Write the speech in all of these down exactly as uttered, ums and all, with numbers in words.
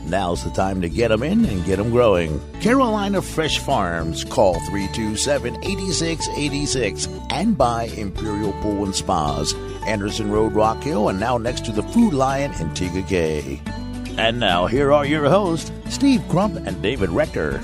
Now's the time to get them in and get them growing. Carolina Fresh Farms. Call three two seven, eight six eight six and buy Imperial Pool and Spas. Anderson Road, Rock Hill, and now next to the Food Lion in Tega Cay. And now, here are your hosts, Steve Crump and David Rector.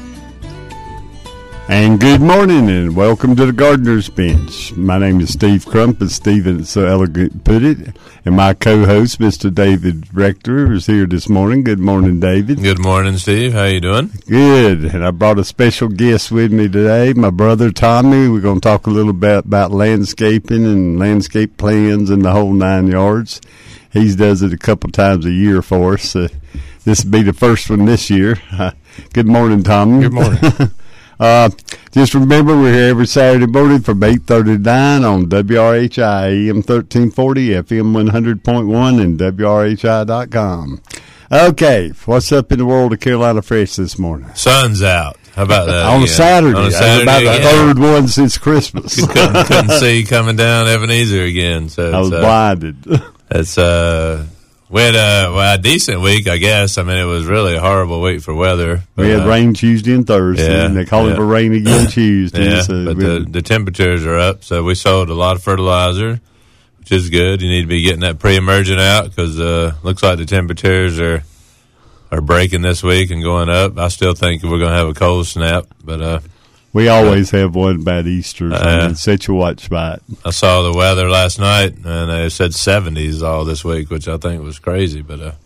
And good morning, and welcome to the Gardener's Bench. My name is Steve Crump, as Stephen so elegant put it, and my co-host, Mister David Rector, is here this morning. Good morning, David. Good morning, Steve. How you doing? Good, and I brought a special guest with me today, my brother Tommy. We're going to talk a little bit about landscaping and landscape plans and the whole nine yards. He does it a couple times a year for us. Uh, this will be the first one this year. Uh, good morning, Tommy. Good morning. Uh, just remember, we're here every Saturday morning from eight thirty to nine on W R H I, A M thirteen forty, F M one hundred point one, and W R H I dot com. Okay, what's up in the world of Carolina Fresh this morning? Sun's out. How about that? On a Saturday. On a Saturday. About again. the third one since Christmas. couldn't, couldn't see coming down Ebenezer again. So I was uh, blinded. It's uh, we had a, well, a decent week, I guess. I mean, it was really a horrible week for weather. But, we had uh, rain Tuesday and Thursday, yeah, and they call yeah. it for rain again Tuesday. Yeah, so but we, the, the temperatures are up, so we sold a lot of fertilizer, which is good. You need to be getting that pre-emergent out because uh, looks like the temperatures are are breaking this week and going up. I still think we're going to have a cold snap, but uh, we always have one about Easter. So Uh, set your watch by it. I saw the weather last night, and they said seventies all this week, which I think was crazy. But uh,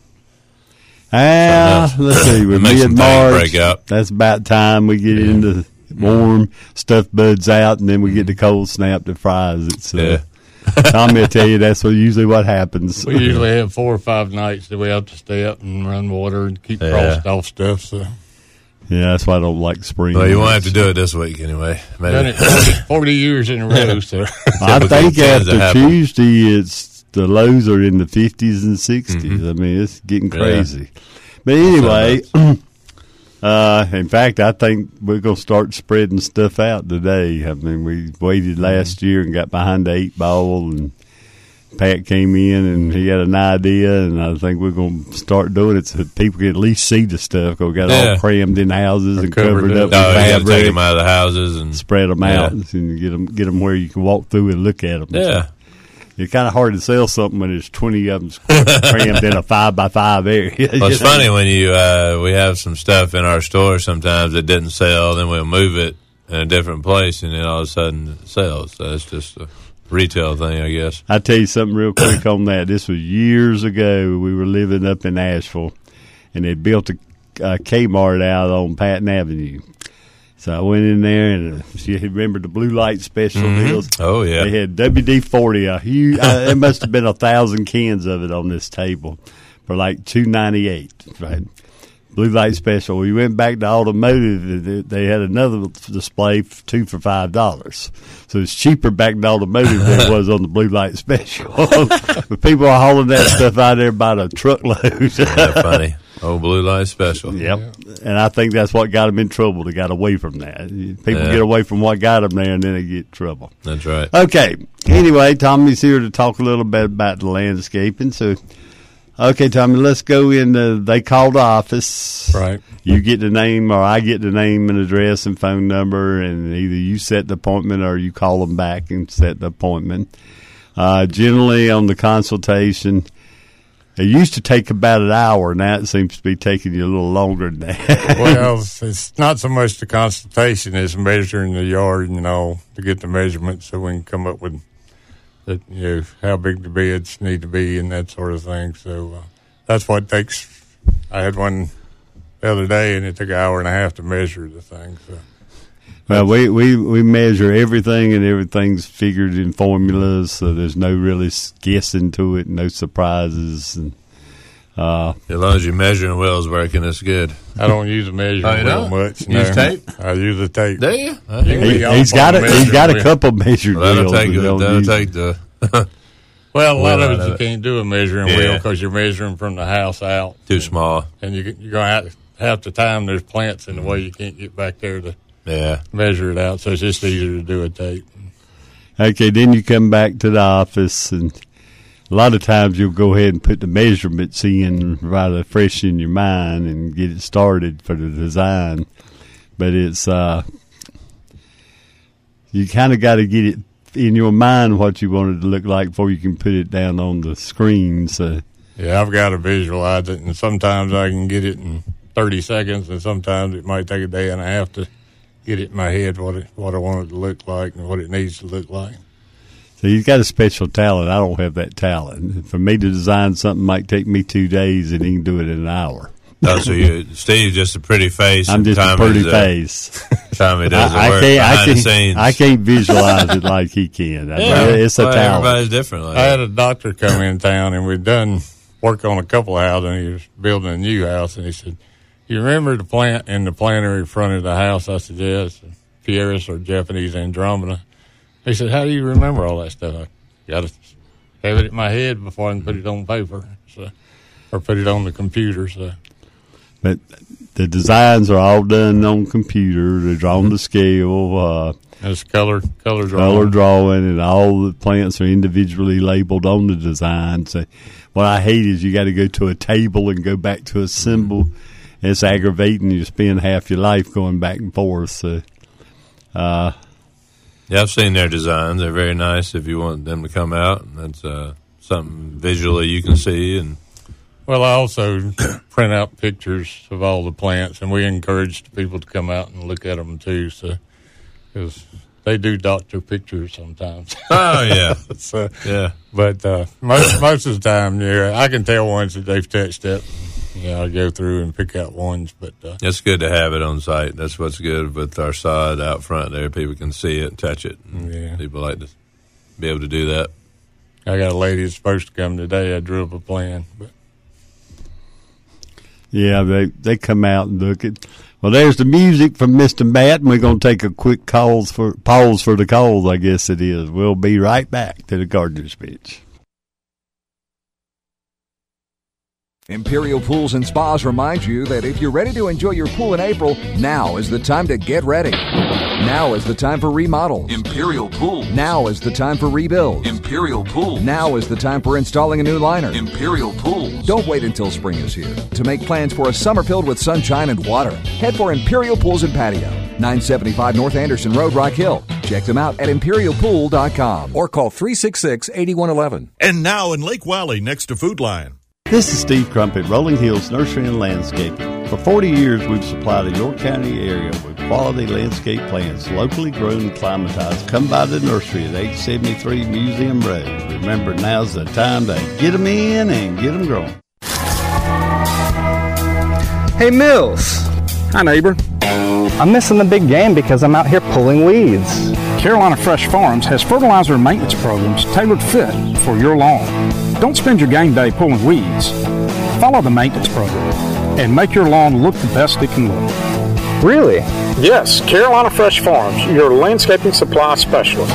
Ah, let's see. We're It makes some things mid-March. break up. That's about time we get Yeah. into warm, stuff buds out, and then we get the cold snap that fries it. So, Yeah. Tommy will tell you that's what, usually what happens. We usually have four or five nights that we have to stay up and run water and keep Yeah. frost off stuff. So Yeah, that's why I don't like spring. well, you won't have to do it this week anyway. Maybe. done it forty, forty years in a row. So I Typical think things that after happen. Tuesday, it's the lows are in the fifties and sixties. Mhm. I mean, it's getting Yeah. crazy. But anyway, uh, in fact, I think we're going to start spreading stuff out today. I mean, we waited last year and got behind the eight ball, and Pat came in and he had an idea, and I think we're going to start doing it so people can at least see the stuff. 'Cause we got Yeah. all crammed in houses and covered covered up. up with Oh, you got to take fabric. them out of the houses and Spread them Yeah. out and get them, get them where you can walk through and look at them. yeah. It's kind of hard to sell something when there's twenty of them crammed in a five by five area. Well, it's funny when you uh, we have some stuff in our store sometimes that didn't sell, then we'll move it in a different place, and then all of a sudden it sells. So it's just a retail thing, I guess. I'll tell you something real quick on that. This was years ago. We were living up in Asheville, and they built a, a Kmart out on Patton Avenue. So I went in there, and uh, you remember the blue light special Mhm. deals? Oh yeah, They had W D forty, a huge, uh, there must have been a thousand cans of it on this table for like two ninety eight, right? Blue light special. We went back to automotive, and they had another display, for two for five dollars. So it's cheaper back to automotive than it was on the blue light special. But people are hauling that stuff out there by the truckload. yeah, funny. Oh, blue light special. Yep. And I think that's what got them in trouble. They got away from that. People Yeah. get away from what got them there, and then they get in trouble. That's right. Okay. Anyway, Tommy's here to talk a little bit about the landscaping. So, okay, Tommy, let's go in. The, they call the office. right, You get the name, or I get the name and address and phone number, and either you set the appointment or you call them back and set the appointment. Uh, generally, on the consultation, it used to take about an hour. Now it seems to be taking you a little longer than that. well, it's not so much the consultation as measuring the yard, you know, to get the measurements so we can come up with that, you know, how big the beds need to be and that sort of thing. So uh, that's what takes. I had one the other day, and it took an hour and a half to measure the thing. So. Well, we, we, we measure everything, and everything's figured in formulas, so there's no really guessing to it, no surprises. And uh, As long as your measuring wheel's working, it's good. I don't use a measuring Oh, you wheel don't? much. You use no. tape? I use a tape. Do you? I You hear can you. he, be off he's on got a a he's got a measuring couple measured Well, that'll wheels. take, but the, don't that'll use- take the Well, a lot Well, of it uh, you can't do a measuring yeah. wheel because you're measuring from the house out, too small. and you, you're going to have half the time there's plants in the way you can't get back there to Yeah. measure it out. So it's just easier to do a tape. Okay, then you come back to the office, and a lot of times you'll go ahead and put the measurements in rather fresh in your mind and get it started for the design. But it's uh, you kind of got to get it in your mind what you want it to look like before you can put it down on the screen. So yeah, I've got to visualize it, and sometimes I can get it in thirty seconds, and sometimes it might take a day and a half to get it in my head what it, what I want it to look like and what it needs to look like. So you've got a special talent. I don't have that talent. For me to design something might take me two days, and he can do it in an hour. Oh, so you, Steve's just a pretty face. I'm just Tommy's a pretty uh, face. Tommy does the I, work I can't, behind I can't, the scenes. I can't visualize it like he can. Yeah. It's a well, talent. Everybody's different. Like I had a doctor come in town, and we'd done work on a couple of houses, and he was building a new house, and he said, "You remember the plant in the planter in front of the house?" I said, "Yes, Pieris or Japanese Andromeda." He said, "How do you remember all that stuff?" I got to have it in my head before I can put it on paper, so, or put it on the computer. So, but the designs are all done on computer. They're drawn to scale. Uh, it's color color drawing. Color drawing, and all the plants are individually labeled on the design. So, what I hate is you got to go to a table and go back to a symbol. It's aggravating. You spend half your life going back and forth. So, uh, yeah, I've seen their designs. They're very nice. If you want them to come out, that's uh, something visually you can see. And well, I also print out pictures of all the plants, and we encourage people to come out and look at them too. So, because they do doctor pictures sometimes. Oh yeah, so, yeah. But uh, most most of the time, yeah, I can tell ones that they've touched up. Yeah, I'll go through and pick out ones, but uh, it's good to have it on site. That's what's good with our sod out front there. People can see it, touch it. Yeah, people like to be able to do that. I got a lady that's supposed to come today. I drew up a plan, but yeah, they they come out and look at. Well, there's the music from Mister Matt, and we're going to take a quick calls for pause for the calls. I guess it is. We'll be right back to the Gardener's Bench. Imperial Pools and Spas reminds you that if you're ready to enjoy your pool in April, now is the time to get ready. Now is the time for remodels. Imperial Pool. Now is the time for rebuilds. Imperial Pool. Now is the time for installing a new liner. Imperial Pools. Don't wait until spring is here to make plans for a summer filled with sunshine and water. Head for Imperial Pools and Patio, nine seventy-five North Anderson Road, Rock Hill. Check them out at imperial pool dot com or call three six six, eight one one one. And now in Lake Wylie, next to Food Lion. This is Steve Crumpet, Rolling Hills Nursery and Landscaping. For forty years, we've supplied the York County area with quality landscape plants, locally grown and climatized. Come by the nursery at eight seventy-three Museum Road. Remember, now's the time to get them in and get them growing. Hey, Mills. Hi, neighbor. I'm missing the big game because I'm out here pulling weeds. Carolina Fresh Farms has fertilizer and maintenance programs tailored fit for your lawn. Don't spend your game day pulling weeds. Follow the maintenance program and make your lawn look the best it can look. Really? Yes, Carolina Fresh Farms, your landscaping supply specialist.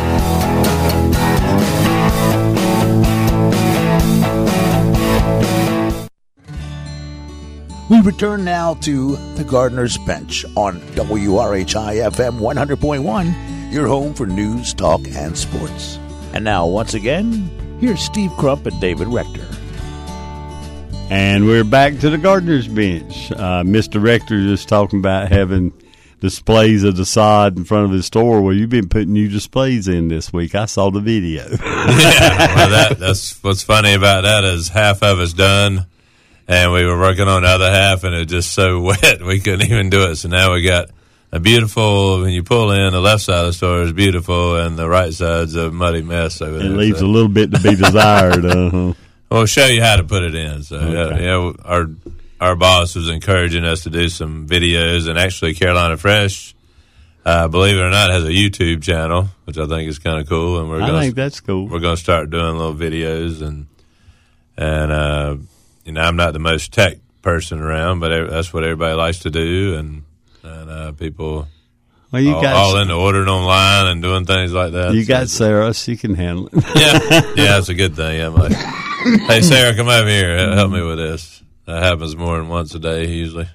We return now to the Gardener's Bench on W R H I F M one hundred point one, your home for news, talk, and sports. And now, once again, here's Steve Crump and David Rector. And we're back to the Gardener's Bench. Uh, Mister Rector just talking about having displays of the sod in front of his store. Well, you've been putting new displays in this week. I saw the video. Yeah, well, that, that's what's funny about that is half of it's done. And we were working on the other half, and it was just so wet we couldn't even do it. So now we got a beautiful, when you pull in, the left side of the store is beautiful, and the right side's a muddy mess over there. It leaves so. a little bit to be desired. Uh-huh. We'll show you how to put it in. So, okay. yeah, yeah, our our boss was encouraging us to do some videos, and actually Carolina Fresh, uh, believe it or not, has a YouTube channel, which I think is kind of cool. And we're I gonna, think that's cool. We're going to start doing little videos, and, and uh, you know, I'm not the most tech person around, but that's what everybody likes to do, and and uh, people well, you all, got all into ordering online and doing things like that. You so, got Sarah; she can handle it. Yeah, yeah, that's a good thing. I'm like, hey, Sarah, come over here, help me with this. That happens more than once a day usually.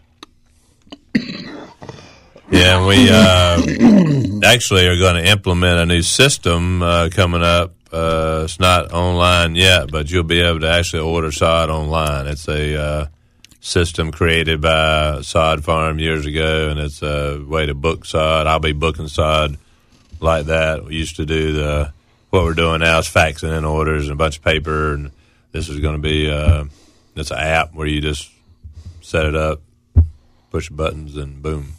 Yeah, and we uh, actually are going to implement a new system uh, coming up Uh, it's not online yet, but you'll be able to actually order sod online. It's a uh, system created by Sod Farm years ago, and it's a way to book sod. I'll be booking sod like that. We used to do the what we're doing now is faxing in orders and a bunch of paper, and this is going to be uh, it's an app where you just set it up, push buttons, and boom.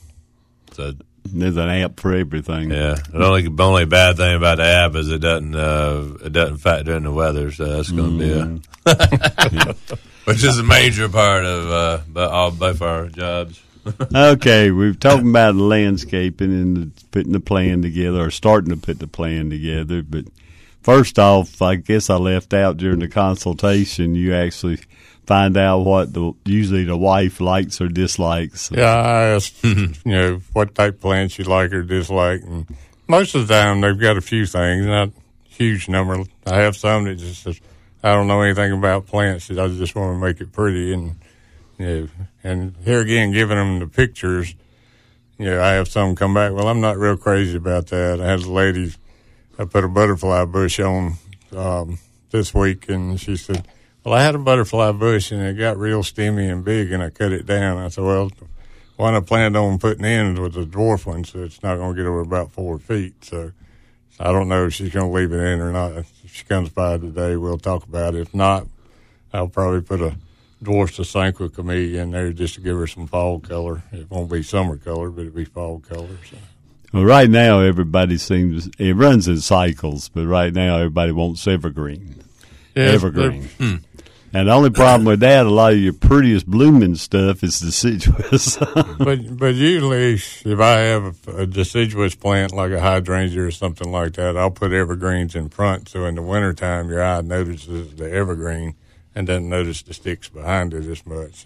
So there's an app for everything. Yeah, the only the only bad thing about the app is it doesn't uh, it doesn't factor in the weather, so that's going to mm. be a which is a major part of uh, all both our jobs. Okay, we've talked about landscaping and the, putting the plan together, or starting to put the plan together. But first off, I guess I left out during the consultation. You actually find out what the usually the wife likes or dislikes. Yeah, I asked, you know, what type of plants you like or dislike, and most of the time they've got a few things, not a huge number. I have some that just says, I don't know anything about plants. I just want to make it pretty, and you know, and here again, giving them the pictures. You know, I have some come back. Well, I'm not real crazy about that. I had a lady, I put a butterfly bush on um, this week, and she said, well, I had a butterfly bush, and it got real stemmy and big, and I cut it down. I said, well, the one I planned on putting in was a dwarf one, so it's not going to get over about four feet. So, so I don't know if she's going to leave it in or not. If she comes by today, we'll talk about it. If not, I'll probably put a dwarf Sasanqua camellia in there just to give her some fall color. It won't be summer color, but it'll be fall color. So. Well, right now, everybody seems, it runs in cycles, but right now everybody wants evergreen. Yes, evergreen. Hmm. And the only problem with that, a lot of your prettiest blooming stuff is deciduous. but but usually, if I have a, a deciduous plant like a hydrangea or something like that, I'll put evergreens in front. So in the wintertime, your eye notices the evergreen and doesn't notice the sticks behind it as much.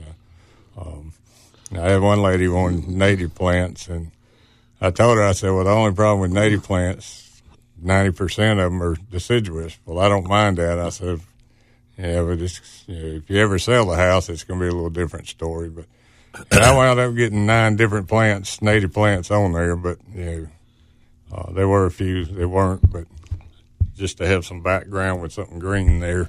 Um, I had one lady wanted native plants, and I told her, I said, well, the only problem with native plants, ninety percent of them are deciduous. Well, I don't mind that. I said, yeah, but it's, you know, if you ever sell the house, it's going to be a little different story. But and I wound up getting nine different plants, native plants on there, but, you know, uh, there were a few that weren't, but just to have some background with something green there.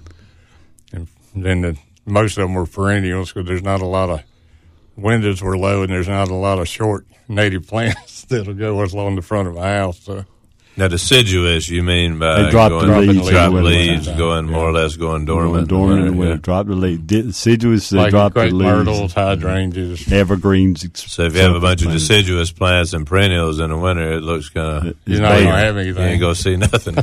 And then the, most of them were perennials because there's not a lot of windows were low and there's not a lot of short native plants that'll go along the front of a house. So. Now, deciduous, you mean by they drop going, the leaves, drop the leaves going yeah. more or less going dormant. Going dormant right, when yeah. they drop the leaves. Deciduous, they like drop the leaves. Myrtles, hydrangeas. Evergreens. So if you have a bunch of deciduous plants and perennials in the winter, it looks kind of... You're not going to have anything. You ain't going to see nothing.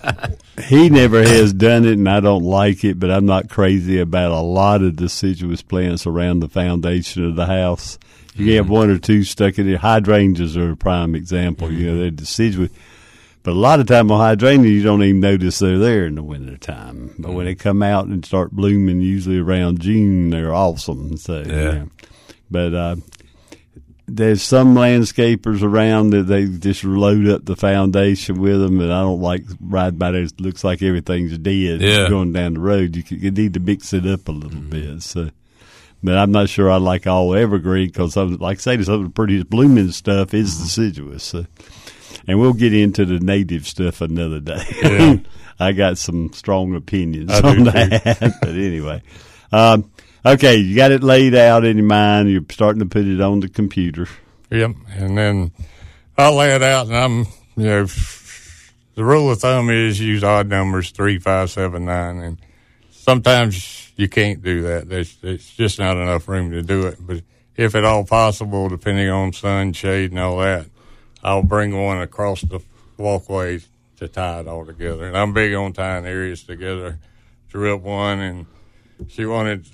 He never has done it, and I don't like it, but I'm not crazy about a lot of deciduous plants around the foundation of the house. You mm-hmm. have one or two stuck in there. Hydrangeas are a prime example. Mm-hmm. You know, they're deciduous. But a lot of time on hydrangea, you don't even notice they're there in the wintertime. But mm-hmm. when they come out and start blooming, usually around June, they're awesome. So, yeah. yeah. But uh, there's some landscapers around that they just load up the foundation with them, and I don't like riding by there. It looks like everything's dead yeah. going down the road. You, could, you need to mix it up a little mm-hmm. bit. So. But I'm not sure I like all evergreen because, like I say, some of the prettiest blooming stuff is mm-hmm. deciduous. So. And we'll get into the native stuff another day. Yeah. I got some strong opinions I on that. But anyway. Um, okay, you got it laid out in your mind. You're starting to put it on the computer. Yep. And then I'll lay it out, and I'm, you know, the rule of thumb is use odd numbers, three, five, seven, nine. And sometimes you can't do that. There's, there's just not enough room to do it. But if at all possible, depending on sun, shade, and all that, I'll bring one across the walkway to tie it all together. And I'm big on tying areas together. Drew up one, and she wanted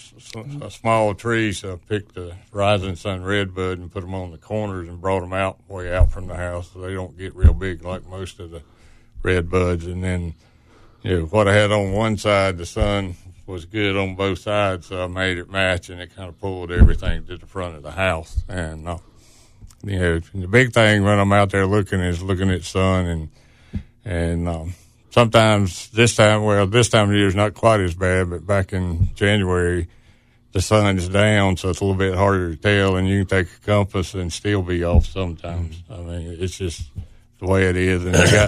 a small tree, so I picked the Rising Sun Redbud and put them on the corners and brought them out way out from the house so they don't get real big like most of the redbuds. And then, you know, what I had on one side, the sun was good on both sides, so I made it match, and it kind of pulled everything to the front of the house. And uh, you know, the big thing when I'm out there looking is looking at sun, and and um, sometimes this time, well, this time of year is not quite as bad, but back in January, the sun is down, so it's a little bit harder to tell, and you can take a compass and still be off sometimes. I mean, it's just the way it is, and they got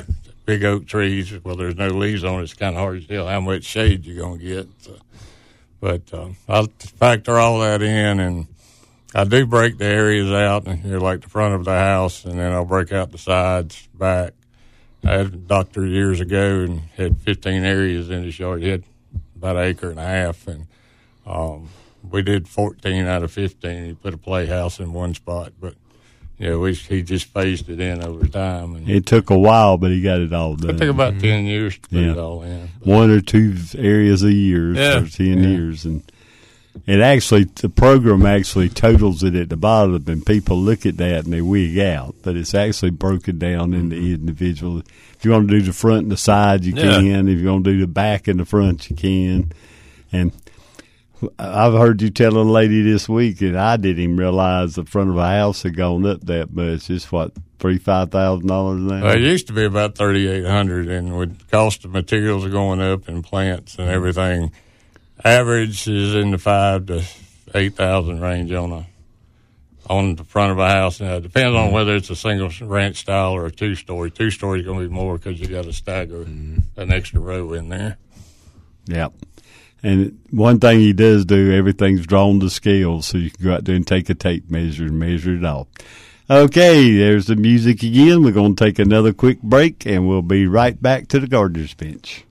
big oak trees, well, there's no leaves on it. It's kind of hard to tell how much shade you're going to get. So, but uh, I'll factor all that in, and I do break the areas out, you know, like the front of the house, and then I'll break out the sides, back. I had a doctor years ago and had fifteen areas in his yard. He had about an acre and a half, and um, we did fourteen out of fifteen. He put a playhouse in one spot, but yeah, we he just phased it in over time. And it took a while, but he got it all done. It took about mm-hmm. ten years to put yeah. it all in. But. One or two areas a year yeah. for ten yeah. years, and it actually the program actually totals it at the bottom, and people look at that and they wig out. But it's actually broken down into individual. If you want to do the front and the side, you yeah. can. If you want to do the back and the front, you can. And I've heard you tell a lady this week that I didn't even realize the front of a house had gone up that much. It's what, three five thousand dollars now. Well, it used to be about thirty eight hundred, and with the cost of materials going up and plants and everything, average is in the five to eight thousand range on a on the front of a house. Now it depends on whether it's a single ranch style or a two story. Two story is going to be more because you got to stagger an extra row in there. Yep. And one thing he does do, everything's drawn to scale, so you can go out there and take a tape measure and measure it off. Okay, there's the music again. We're going to take another quick break, and we'll be right back to the Gardener's Bench.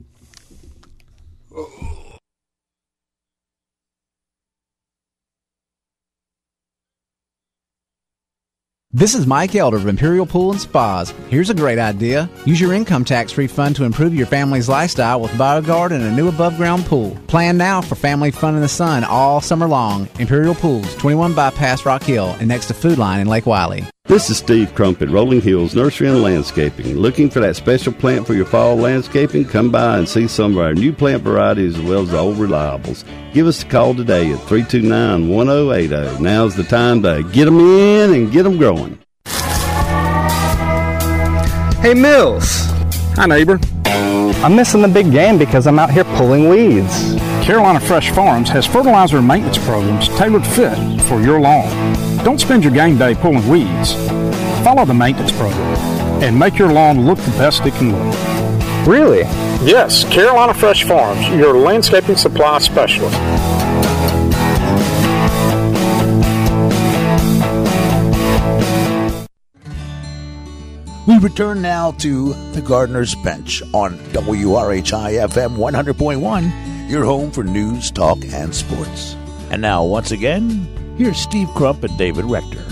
This is Mike Elder of Imperial Pool and Spas. Here's a great idea. Use your income tax refund to improve your family's lifestyle with BioGuard and a new above-ground pool. Plan now for family fun in the sun all summer long. Imperial Pools, twenty-one Bypass Rock Hill and next to Food Line in Lake Wiley. This is Steve Crump at Rolling Hills Nursery and Landscaping. Looking for that special plant for your fall landscaping? Come by and see some of our new plant varieties as well as the old reliables. Give us a call today at three two nine, one oh eight oh. Now's the time to get them in and get them growing. Hey, Mills. Hi, neighbor. I'm missing the big game because I'm out here pulling weeds. Carolina Fresh Farms has fertilizer and maintenance programs tailored fit for your lawn. Don't spend your game day pulling weeds. Follow the maintenance program and make your lawn look the best it can look. Really? Yes, Carolina Fresh Farms, your landscaping supply specialist. We return now to the Gardener's Bench on W R H I F M one hundred point one, your home for news, talk, and sports. And now, once again, here's Steve Crump and David Rector.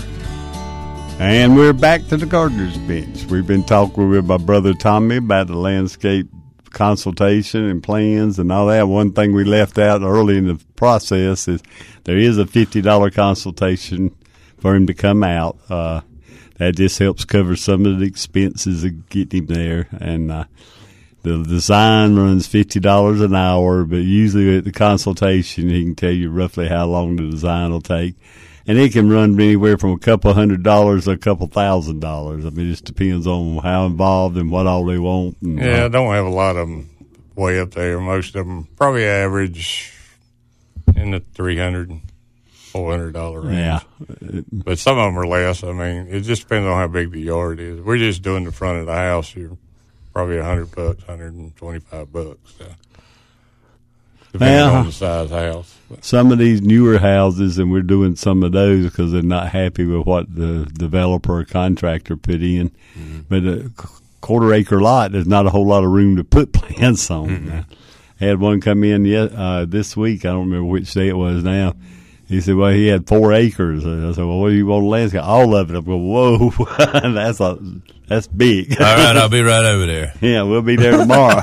And we're back to the Gardener's Bench. We've been talking with my brother Tommy about the landscape consultation and plans and all that. One thing we left out early in the process is there is a fifty dollars consultation for him to come out. Uh, that just helps cover some of the expenses of getting him there. And uh, the design runs fifty dollars an hour, but usually at the consultation he can tell you roughly how long the design will take. And it can run anywhere from a couple hundred dollars to a couple thousand dollars. I mean, it just depends on how involved and what all they want. And, yeah, uh, I don't have a lot of them way up there. Most of them probably average in the three hundred dollars, four hundred dollars range. Yeah. But some of them are less. I mean, it just depends on how big the yard is. We're just doing the front of the house. You're probably a hundred bucks, one hundred twenty-five bucks. So. Depending well, on the size house. Some of these newer houses, and we're doing some of those because they're not happy with what the developer or contractor put in. Mm-hmm. But a quarter acre lot, there's not a whole lot of room to put plants on. Mm-hmm. I had one come in yet, uh, this week. I don't remember which day it was now. He said, well, he had four acres. I said, well, what do you want to landscape? All of it. I go, whoa, that's a, that's big. All right, I'll be right over there. Yeah, we'll be there tomorrow.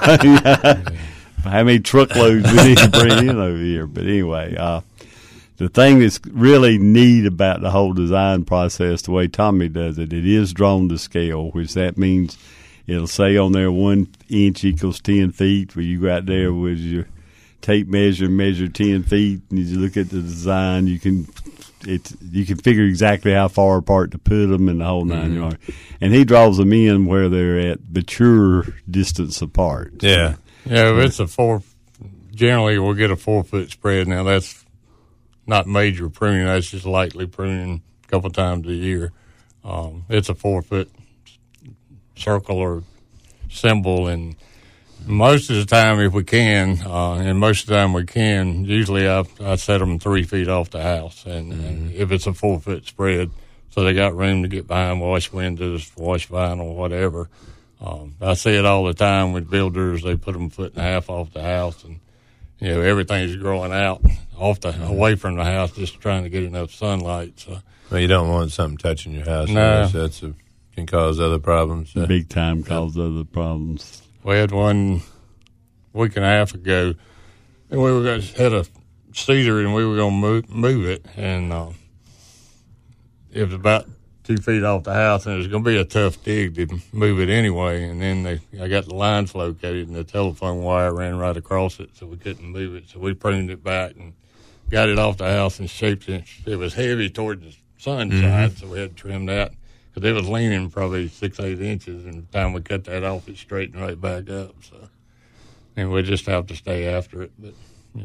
How many truckloads we need to bring in over here. But anyway, uh, the thing that's really neat about the whole design process, the way Tommy does it, it is drawn to scale, which that means it'll say on there one inch equals ten feet, where you go out there with your tape measure, measure ten feet, and you look at the design, you can it's you can figure exactly how far apart to put them in the whole nine mm-hmm. yards. And he draws them in where they're at mature distance apart. Yeah. Yeah, if it's a four, generally we'll get a four foot spread. Now that's not major pruning, that's just lightly pruning a couple times a year. Um, it's a four foot circle or simple. And most of the time, if we can, uh, and most of the time we can, usually I, I set them three feet off the house. And, mm-hmm. and if it's a four foot spread, so they got room to get behind, wash windows, wash vinyl, whatever. Um, I see it all the time with builders. They put them a foot and a half off the house, and you know everything's growing out off the mm-hmm. away from the house, just trying to get enough sunlight. So, well, you don't want something touching your house. No, that's a, can cause other problems. So. Big time cause yeah. other problems. We had one week and a half ago, and we were going to had a cedar, and we were going to move, move it, and uh, it was about two feet off the house, and it was going to be a tough dig to move it anyway. And then they, I got the lines located, and the telephone wire ran right across it, so we couldn't move it. So we pruned it back and got it off the house and shaped it. It was heavy toward the sun mm-hmm. side, so we had to trim that because it was leaning probably six, eight inches. And the time we cut that off, it straightened right back up. So, and we just have to stay after it. But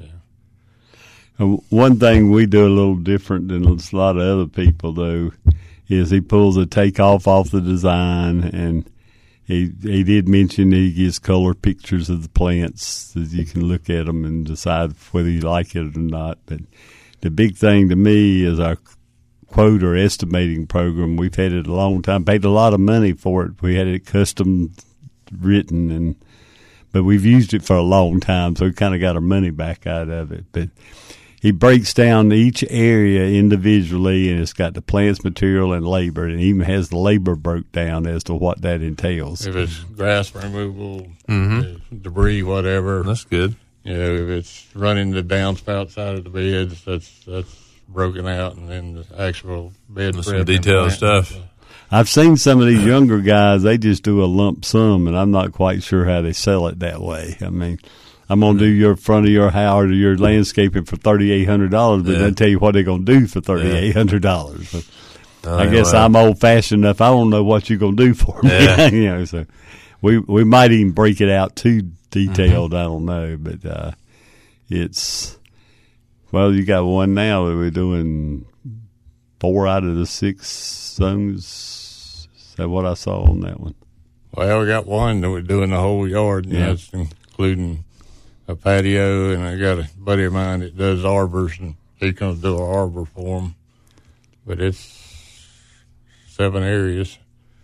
yeah. One thing we do a little different than a lot of other people, though, is he pulls a takeoff off the design, and he he did mention he gives color pictures of the plants that you can look at them and decide whether you like it or not. But the big thing to me is our quote or estimating program. We've had it a long time, paid a lot of money for it. We had it custom written, and but we've used it for a long time, so we kind of got our money back out of it. But he breaks down each area individually, and it's got the plants, material, and labor, and even has the labor broke down as to what that entails. If it's grass removal, mm-hmm. debris, whatever. That's good. You know, if it's running the downspout side of the beds, that's that's broken out, and then the actual bed prep. Some detailed stuff. I've seen some of these younger guys, they just do a lump sum, and I'm not quite sure how they sell it that way. I mean, I'm going to do your front of your house or your landscaping for thirty-eight hundred dollars, but yeah. they tell you what they're going to do for thirty-eight hundred dollars. Yeah. Oh, I guess well. I'm old-fashioned enough. I don't know what you're going to do for me. Yeah. you know, so we we might even break it out too detailed. Mm-hmm. I don't know, but uh, it's, well, you got one now that we're doing four out of the six zones. Is that what I saw on that one? Well, we got one that we're doing the whole yard, and yeah. that's including a patio, and I got a buddy of mine that does arbors, and he comes do an arbor for them. But it's seven areas.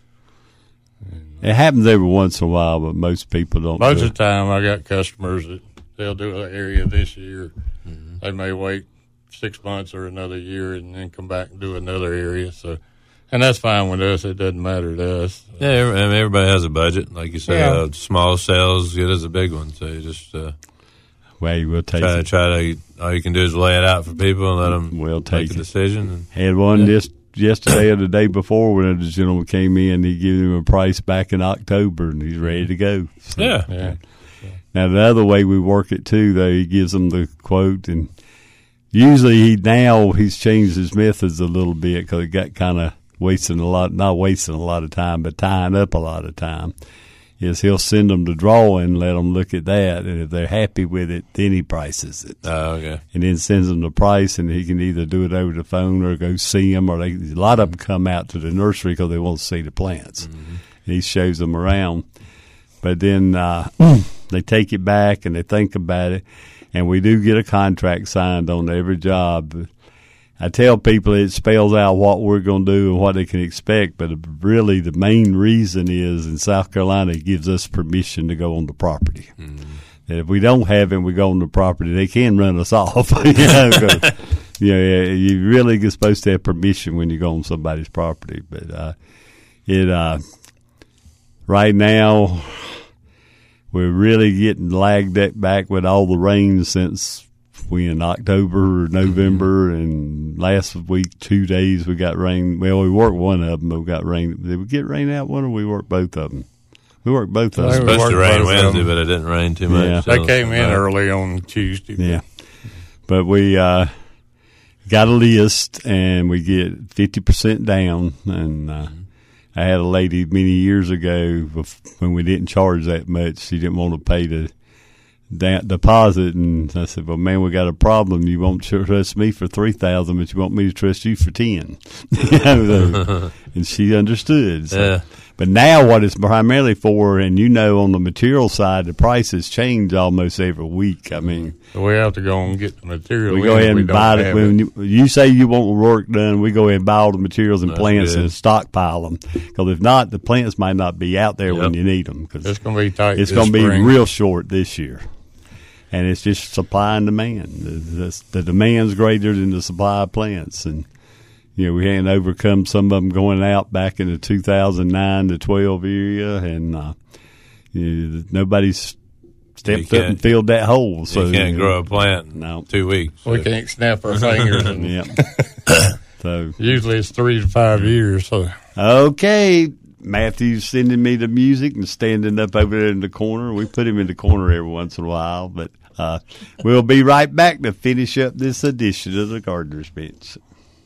It happens every once in a while, but most people don't. Most do of the time, I got customers that they'll do an area this year. Mm-hmm. They may wait six months or another year and then come back and do another area. So, and that's fine with us. It doesn't matter to us. Yeah, I mean, everybody has a budget, like you say. Yeah. Uh, small sales good as a big one. So you just uh, well, you will take try, it. try to. All you can do is lay it out for people and let them we'll take take a decision. And, had one yeah. just yesterday or the day before when the gentleman came in. He gave him a price back in October, and he's ready to go. So, yeah. yeah. Now the other way we work it too, though, he gives them the quote, and usually he now he's changed his methods a little bit because he got kind of wasting a lot, not wasting a lot of time, but tying up a lot of time. Is he'll send them the drawing, let them look at that, and if they're happy with it, then he prices it. Oh, okay. And then sends them the price, and he can either do it over the phone or go see them, or they, a lot of them come out to the nursery because they want to see the plants. Mm-hmm. He shows them around. But then uh, they take it back and they think about it, and we do get a contract signed on every job. I tell people it spells out what we're going to do and what they can expect, but really the main reason is in South Carolina it gives us permission to go on the property. Mm-hmm. And if we don't have it and we go on the property, they can run us off. you know, 'cause, you know, you really are supposed to have permission when you go on somebody's property. But uh, it uh, right now we're really getting lagged back with all the rain since we in October or November, and last week, two days, we got rain. Well, we worked one of them, but we got rain. Did we get rain out one, or we worked both of them? We worked both of them. It was supposed to rain Wednesday, but it didn't rain too much. Yeah. So they came in early on Tuesday. Yeah. But we uh, got a list, and we get fifty percent down. And uh, I had a lady many years ago when we didn't charge that much. She didn't want to pay the Da- deposit, and I said, well, man, we got a problem. You won't trust me for three thousand, but you want me to trust you for ten. you know, so, and she understood. So. Yeah. But now what it's primarily for, and you know on the material side, the prices change almost every week. I mean. So we have to go and get the material. We go ahead and buy it. When you, you say you want work done, we go ahead and buy all the materials and That's plants good. and stockpile them. Because if not, the plants might not be out there Yep. when you need them. Cause it's going to be tight. It's going to be real short this year. And it's just supply and demand. The, the, the demand's greater than the supply of plants. And, you know, we hadn't overcome some of them going out back in the two thousand nine to twelve area. And uh, you know, nobody's stepped up and filled that hole. So you can't you know, grow a plant in no. two weeks. We so. can't snap our fingers. And yeah. So usually it's three to five years. So okay. Matthew's sending me the music and standing up over there in the corner. We put him in the corner every once in a while. But uh, we'll be right back to finish up this edition of the Gardener's Bench.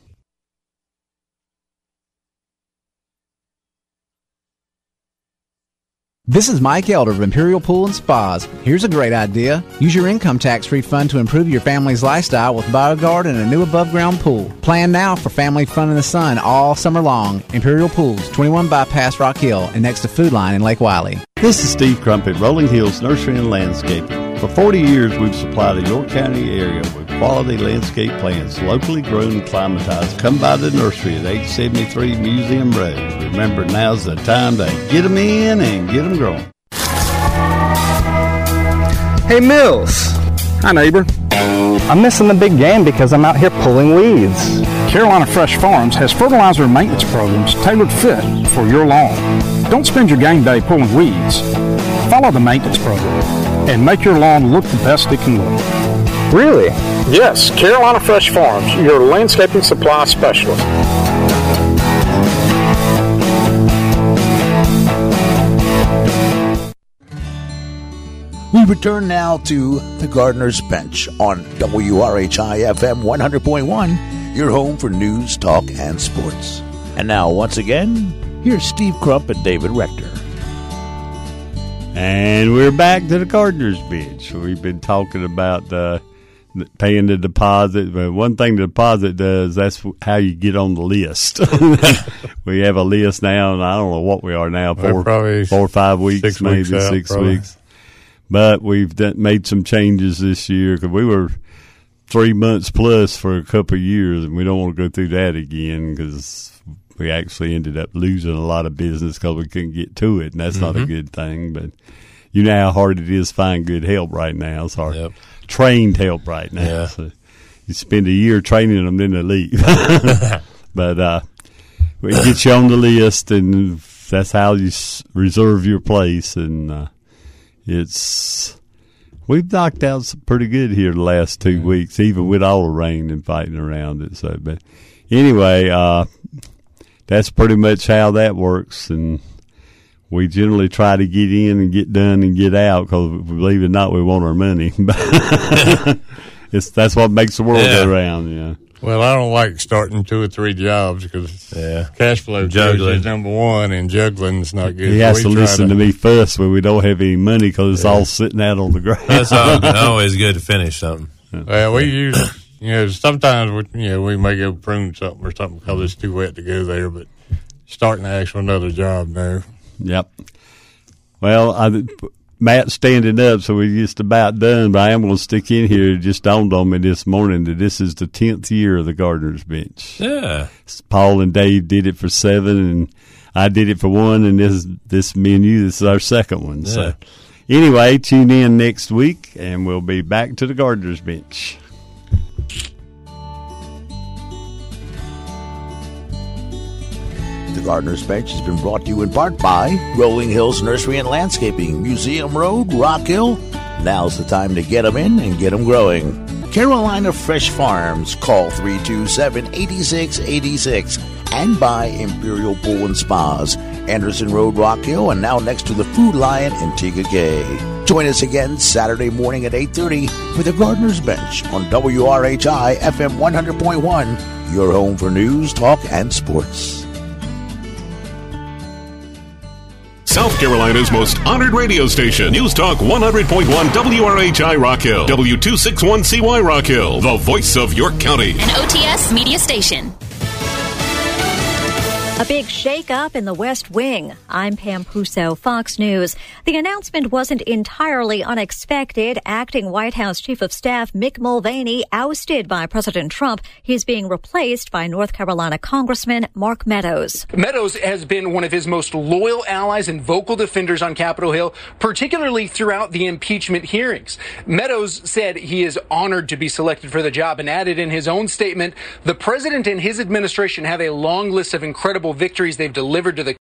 This is Mike Elder of Imperial Pool and Spas. Here's a great idea. Use your income tax refund to improve your family's lifestyle with BioGuard and a new above-ground pool. Plan now for family fun in the sun all summer long. Imperial Pools, twenty-one Bypass Rock Hill and next to Food Line in Lake Wiley. This is Steve Crumpet, Rolling Hills Nursery and Landscaping. For forty years, we've supplied the York County area with quality landscape plants, locally grown and climatized. Come by the nursery at eight seventy-three Museum Road. Remember, now's the time to get them in and get them growing. Hey, Mills. Hi, neighbor. I'm missing the big game because I'm out here pulling weeds. Carolina Fresh Farms has fertilizer and maintenance programs tailored fit for your lawn. Don't spend your game day pulling weeds. Follow the maintenance program and make your lawn look the best it can look. Really? Yes, Carolina Fresh Farms, your landscaping supply specialist. We return now to the Gardener's Bench on W R H I F M one hundred point one, your home for news, talk, and sports. And now, once again, here's Steve Crump and David Rector. And we're back to the Gardener's Bench. We've been talking about uh, paying the deposit. But one thing the deposit does, that's how you get on the list. We have a list now, and I don't know what we are now, four, four or five weeks, six maybe weeks out, six probably. weeks. But we've done, made some changes this year because we were three months plus for a couple of years, and we don't want to go through that again because we actually ended up losing a lot of business because we couldn't get to it, and that's mm-hmm. not a good thing. But you know how hard it is to find good help right now. It's hard. Yep. Trained help right now. Yeah. So you spend a year training them, then they leave. But uh, we get you on the list, and that's how you s- reserve your place. And uh, it's we've knocked out some pretty good here the last two mm-hmm. weeks, even with all the rain and fighting around it. So, but anyway, uh, that's pretty much how that works. And we generally try to get in and get done and get out because, believe it or not, we want our money. it's that's what makes the world yeah. go round. Yeah. Well, I don't like starting two or three jobs because yeah. cash flow juggling is number one, and juggling's not good. He has so to listen to, to me first when we don't have any money because it's yeah. all sitting out on the ground. That's always good to finish something. Well, we use, you know, sometimes we, you know, we may go prune something or something because it's too wet to go there, but starting to actual another job now. Yep. Well, I, Matt's standing up, so we're just about done, but I am going to stick in here. It just dawned on me this morning that this is the tenth year of the Gardener's Bench. Yeah. Paul and Dave did it for seven, and I did it for one, and this, this me and you, this is our second one. Yeah. So anyway, tune in next week, and we'll be back to the Gardener's Bench. The Gardener's Bench has been brought to you in part by Rolling Hills Nursery and Landscaping, Museum Road, Rock Hill. Now's the time to get them in and get them growing. Carolina Fresh Farms, call three two seven, eight six eight six. And by Imperial Pool and Spas, Anderson Road, Rock Hill, and now next to the Food Lion in Tigagay. Join us again Saturday morning at eight thirty for the Gardener's Bench on W R H I F M one hundred point one, your home for news, talk, and sports. South Carolina's most honored radio station, News Talk one hundred point one W R H I Rock Hill, W two sixty-one C Y Rock Hill, the voice of York County. An O T S media station. A big shake-up in the West Wing. I'm Pam Puso, Fox News. The announcement wasn't entirely unexpected. Acting White House Chief of Staff Mick Mulvaney ousted by President Trump. He's being replaced by North Carolina Congressman Mark Meadows. Meadows has been one of his most loyal allies and vocal defenders on Capitol Hill, particularly throughout the impeachment hearings. Meadows said he is honored to be selected for the job and added in his own statement, the president and his administration have a long list of incredible victories they've delivered to the